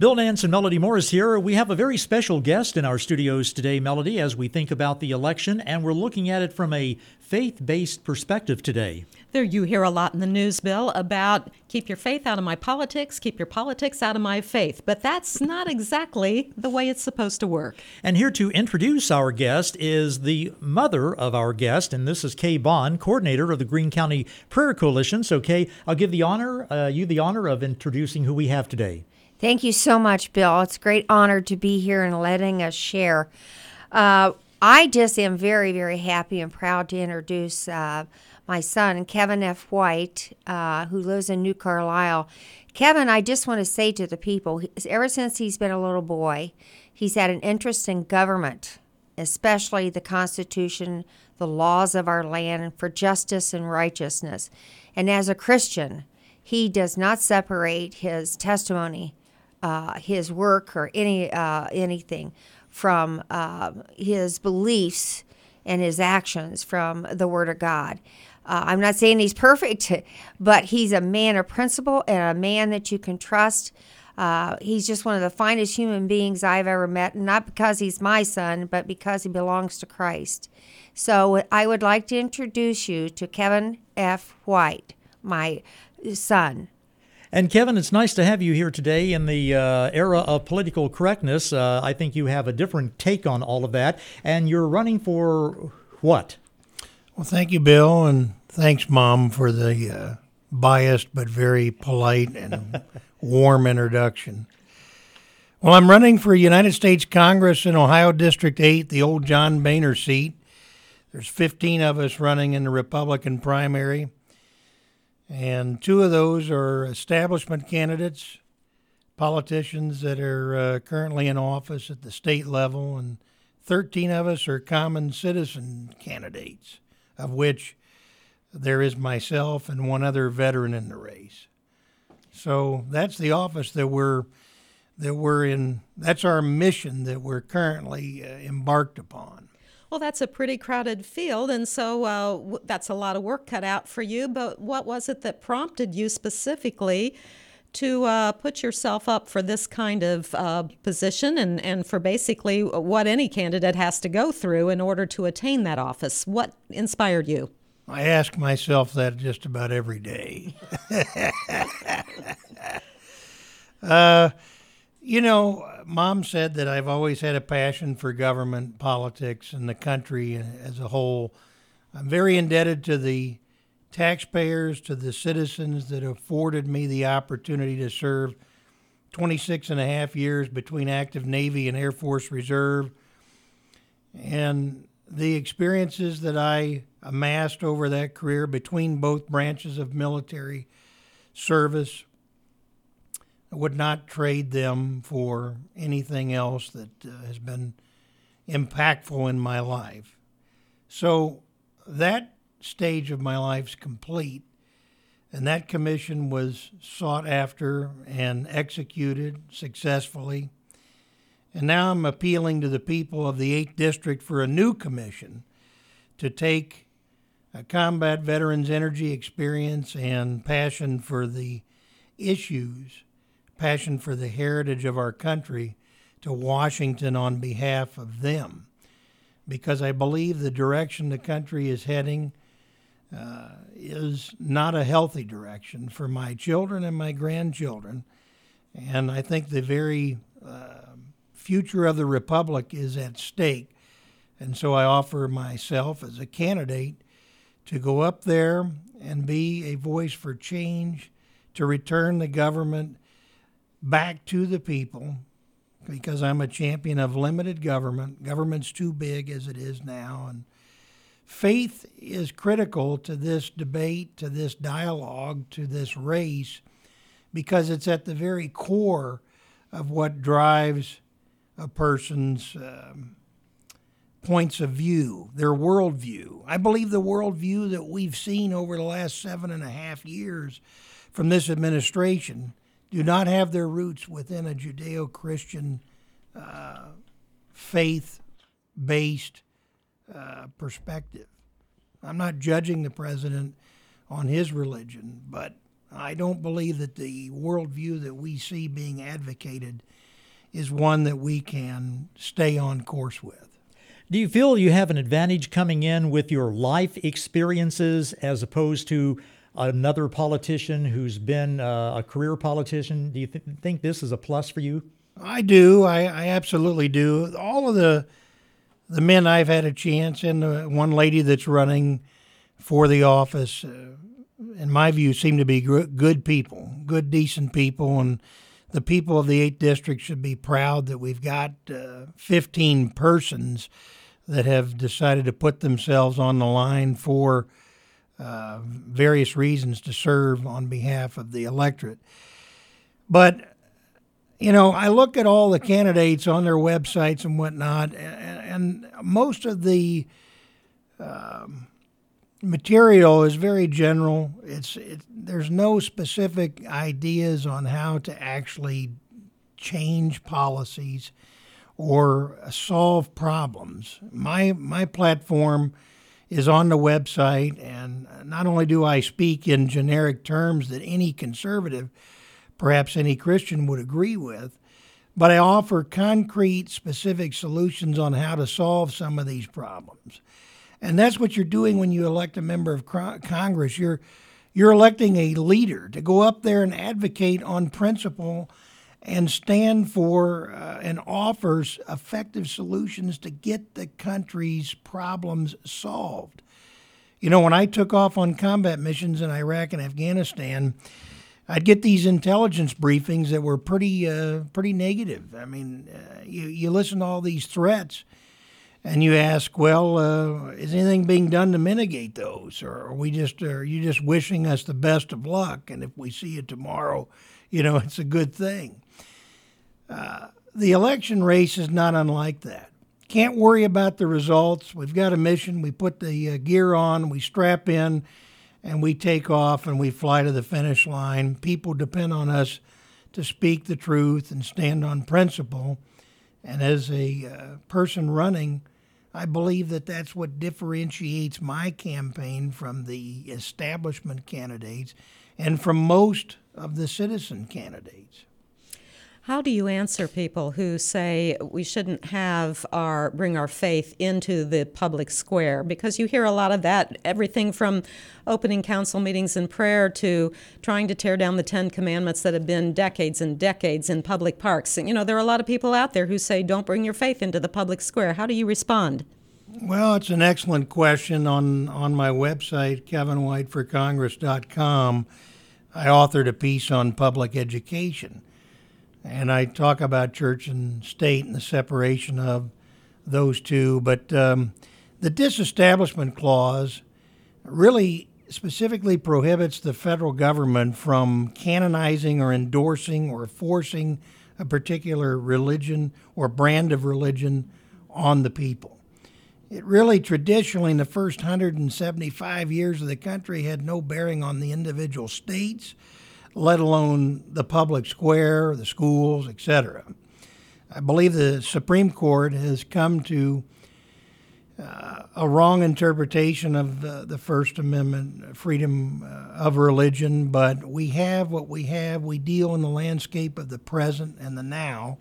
Bill Nance and Melody Morris here. We have a very special guest in our studios today, Melody, as we think about the election, and we're looking at it from a faith-based perspective today. There you hear a lot in the news, Bill, about keep your faith out of my politics, keep your politics out of my faith. But that's not exactly the way it's supposed to work. And here to introduce our guest is the mother of our guest, and this is Kay Bond, coordinator of the Greene County Prayer Coalition. So, Kay, I'll give you the honor of introducing who we have today. Thank you so much, Bill. It's a great honor to be here and letting us share. I just am very, very happy and proud to introduce my son, Kevin F. White, who lives in New Carlisle. Kevin, I just want to say to the people, ever since he's been a little boy, he's had an interest in government, especially the Constitution, the laws of our land, for justice and righteousness. And as a Christian, he does not separate his testimony, his work, or anything from his beliefs and his actions from the Word of God. I'm not saying he's perfect, but he's a man of principle and a man that you can trust. He's just one of the finest human beings I've ever met, not because he's my son, but because he belongs to Christ. So I would like to introduce you to Kevin F. White, my son. And Kevin, it's nice to have you here today in the era of political correctness. I think you have a different take on all of that. And you're running for what? Well, thank you, Bill, and thanks, Mom, for the biased but very polite and warm introduction. Well, I'm running for United States Congress in Ohio District 8, the old John Boehner seat. There's 15 of us running in the Republican primary. And 2 of those are establishment candidates, politicians that are currently in office at the state level, and 13 of us are common citizen candidates, of which there is myself and 1 other veteran in the race. So that's the office that we're in. That's our mission that we're currently embarked upon. Well, that's a pretty crowded field, and so that's a lot of work cut out for you. But what was it that prompted you specifically to put yourself up for this kind of position and for basically what any candidate has to go through in order to attain that office? What inspired you? I ask myself that just about every day. Mom said that I've always had a passion for government, politics, and the country as a whole. I'm very indebted to the taxpayers, to the citizens that afforded me the opportunity to serve 26 and a half years between active Navy and Air Force Reserve. And the experiences that I amassed over that career between both branches of military service, I would not trade them for anything else that has been impactful in my life. So that stage of my life's complete, and that commission was sought after and executed successfully. And now I'm appealing to the people of the 8th District for a new commission to take a combat veteran's energy, experience, and passion for the issues, passion for the heritage of our country to Washington on behalf of them. Because I believe the direction the country is heading is not a healthy direction for my children and my grandchildren. And I think the very future of the Republic is at stake. And so I offer myself as a candidate to go up there and be a voice for change, to return the government back to the people, because I'm a champion of limited government. Government's too big as it is now. And faith is critical to this debate, to this dialogue, to this race, because it's at the very core of what drives a person's points of view, their worldview. I believe the worldview that we've seen over the last 7.5 years from this administration do not have their roots within a Judeo-Christian faith-based perspective. I'm not judging the president on his religion, but I don't believe that the worldview that we see being advocated is one that we can stay on course with. Do you feel you have an advantage coming in with your life experiences as opposed to another politician who's been a career politician? Do you think this is a plus for you? I do. I absolutely do. All of the men I've had a chance, and the one lady that's running for the office, in my view, seem to be good people, good, decent people, and the people of the 8th District should be proud that we've got 15 persons that have decided to put themselves on the line for various reasons to serve on behalf of the electorate. But, you know, I look at all the candidates on their websites and whatnot, and most of the material is very general. There's no specific ideas on how to actually change policies or solve problems. My platform is on the website, and not only do I speak in generic terms that any conservative, perhaps any Christian, would agree with, but I offer concrete, specific solutions on how to solve some of these problems. And that's what you're doing when you elect a member of Congress. You're electing a leader to go up there and advocate on principle and stand for and offers effective solutions to get the country's problems solved. You know, when I took off on combat missions in Iraq and Afghanistan, I'd get these intelligence briefings that were pretty negative. I mean, you listen to all these threats, and you ask, well, is anything being done to mitigate those, or are you just wishing us the best of luck? And if we see you tomorrow, you know, it's a good thing. The election race is not unlike that. Can't worry about the results. We've got a mission. We put the gear on, we strap in, and we take off and we fly to the finish line. People depend on us to speak the truth and stand on principle. And as a person running, I believe that that's what differentiates my campaign from the establishment candidates and from most of the citizen candidates. How do you answer people who say we shouldn't bring our faith into the public square? Because you hear a lot of that, everything from opening council meetings and prayer to trying to tear down the 10 Commandments that have been decades and decades in public parks. And, you know, there are a lot of people out there who say don't bring your faith into the public square. How do you respond? Well, it's an excellent question. On my website, kevinwhiteforcongress.com, I authored a piece on public education. And I talk about church and state and the separation of those two. But the Disestablishment Clause really specifically prohibits the federal government from canonizing or endorsing or forcing a particular religion or brand of religion on the people. It really traditionally in the first 175 years of the country had no bearing on the individual states, let alone the public square, the schools, etc. I believe the Supreme Court has come to a wrong interpretation of the First Amendment, freedom of religion, but we have what we have. We deal in the landscape of the present and the now.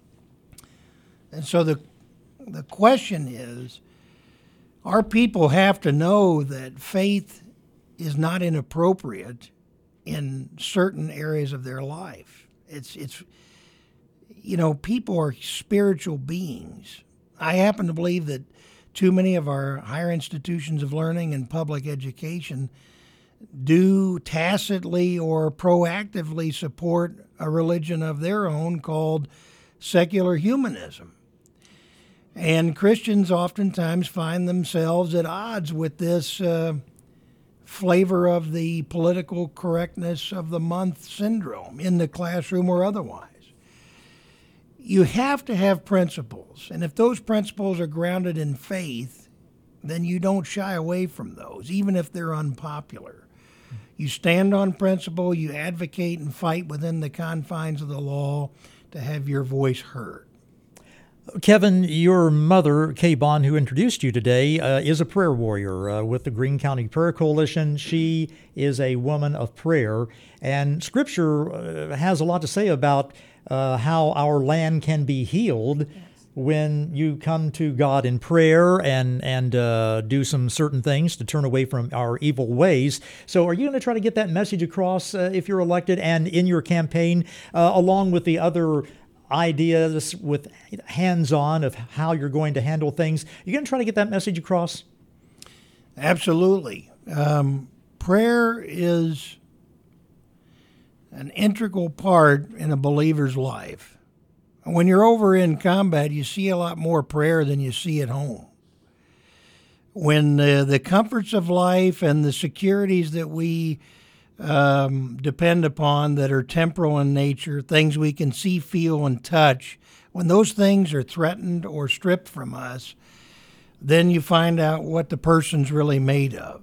And so the question is, our people have to know that faith is not inappropriate in certain areas of their life. It's you know, people are spiritual beings. I happen to believe that too many of our higher institutions of learning and public education do tacitly or proactively support a religion of their own called secular humanism. And Christians oftentimes find themselves at odds with this flavor of the political correctness of the month syndrome in the classroom or otherwise. You have to have principles, and if those principles are grounded in faith, then you don't shy away from those, even if they're unpopular. You stand on principle, you advocate and fight within the confines of the law to have your voice heard. Kevin, your mother, Kay Bond, who introduced you today, is a prayer warrior with the Greene County Prayer Coalition. She is a woman of prayer, and Scripture has a lot to say about how our land can be healed when you come to God in prayer and do some certain things to turn away from our evil ways. So are you going to try to get that message across if you're elected and in your campaign, along with the other ideas with hands-on of how you're going to handle things? You're going to try to get that message across? Absolutely. Prayer is an integral part in a believer's life. When you're over in combat, you see a lot more prayer than you see at home. When the comforts of life and the securities that we depend upon that are temporal in nature, things we can see, feel, and touch, when those things are threatened or stripped from us, then you find out what the person's really made of.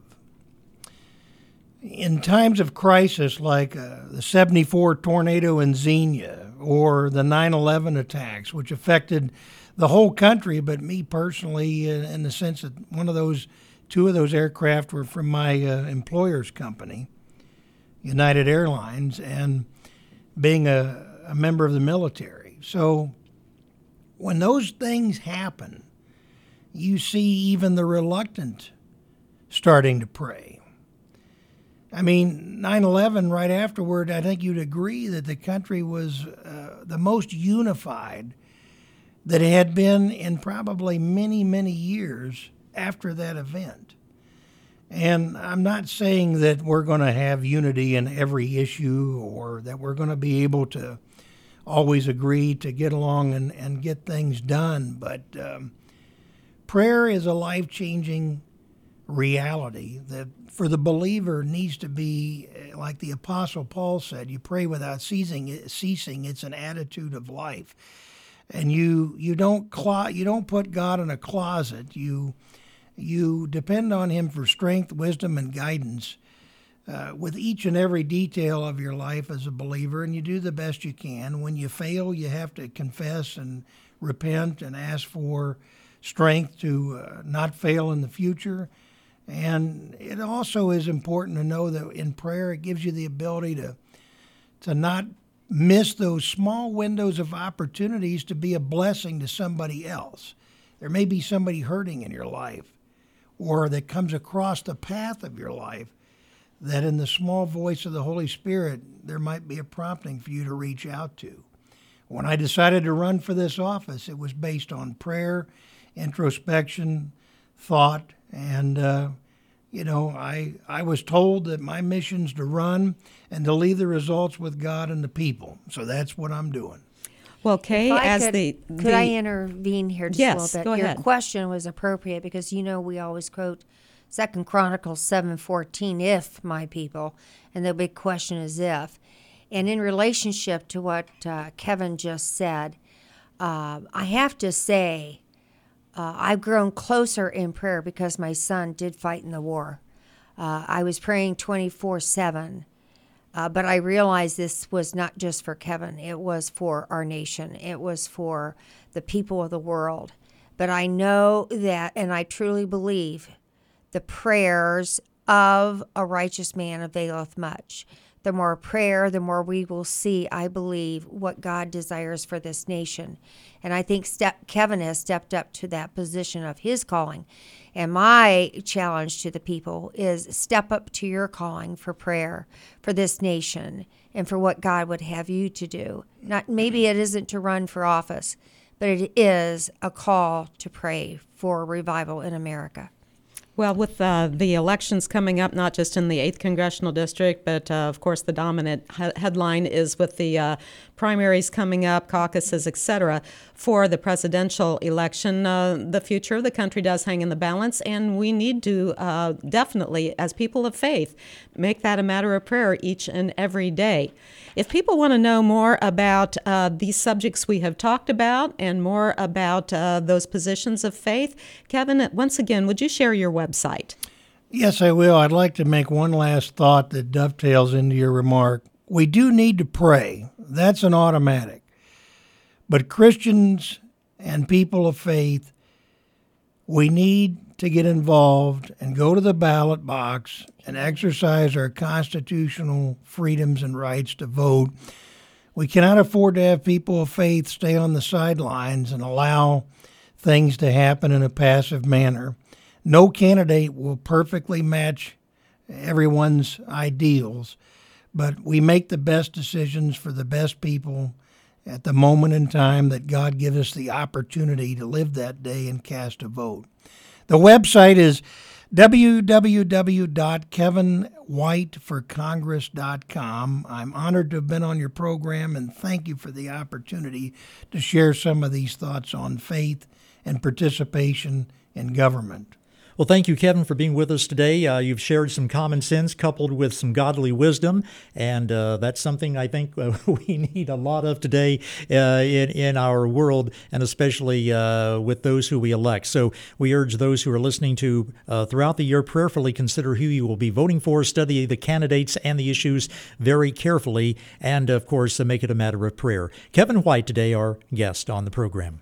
In times of crisis like the 74 tornado in Xenia or the 9/11 attacks, which affected the whole country, but me personally, in the sense that two of those aircraft were from my employer's company, United Airlines, and being a member of the military. So when those things happen, you see even the reluctant starting to pray. I mean, 9/11, right afterward, I think you'd agree that the country was the most unified that it had been in probably many, many years after that event. And I'm not saying that we're going to have unity in every issue or that we're going to be able to always agree to get along and get things done, but prayer is a life-changing reality that for the believer needs to be, like the Apostle Paul said, you pray without ceasing. It's an attitude of life. And you don't put God in a closet. You depend on Him for strength, wisdom, and guidance with each and every detail of your life as a believer, and you do the best you can. When you fail, you have to confess and repent and ask for strength to not fail in the future. And it also is important to know that in prayer, it gives you the ability to not miss those small windows of opportunities to be a blessing to somebody else. There may be somebody hurting in your life or that comes across the path of your life that in the small voice of the Holy Spirit, there might be a prompting for you to reach out to. When I decided to run for this office, it was based on prayer, introspection, thought, and I was told that my mission's to run and to leave the results with God and the people. So that's what I'm doing. Well, Kay, could I intervene here just a little bit? Go ahead. Your question was appropriate because we always quote 2 Chronicles 7:14, if my people, and the big question is if. And in relationship to what Kevin just said, I have to say I've grown closer in prayer because my son did fight in the war. I was praying 24/7. But I realized this was not just for Kevin. It was for our nation. It was for the people of the world. But I know that, and I truly believe, the prayers of a righteous man availeth much. The more prayer, the more we will see, I believe, what God desires for this nation. And I think Kevin has stepped up to that position of his calling. And my challenge to the people is step up to your calling for prayer for this nation and for what God would have you to do. Maybe it isn't to run for office, but it is a call to pray for revival in America. Well, with the elections coming up, not just in the 8th Congressional District, but of course the dominant headline is with the primaries coming up, caucuses, etc. For the presidential election, the future of the country does hang in the balance, and we need to definitely, as people of faith, make that a matter of prayer each and every day. If people want to know more about these subjects we have talked about and more about those positions of faith, Kevin, once again, would you share your website? Yes, I will. I'd like to make one last thought that dovetails into your remark. We do need to pray. That's an automatic. But Christians and people of faith, we need to get involved and go to the ballot box and exercise our constitutional freedoms and rights to vote. We cannot afford to have people of faith stay on the sidelines and allow things to happen in a passive manner. No candidate will perfectly match everyone's ideals, but we make the best decisions for the best people at the moment in time that God gives us the opportunity to live that day and cast a vote. The website is www.kevinwhiteforcongress.com. I'm honored to have been on your program, and thank you for the opportunity to share some of these thoughts on faith and participation in government. Well, thank you, Kevin, for being with us today. You've shared some common sense coupled with some godly wisdom, and that's something I think we need a lot of today in our world, and especially with those who we elect. So we urge those who are listening to throughout the year prayerfully consider who you will be voting for, study the candidates and the issues very carefully, and, of course, make it a matter of prayer. Kevin White today, our guest on the program.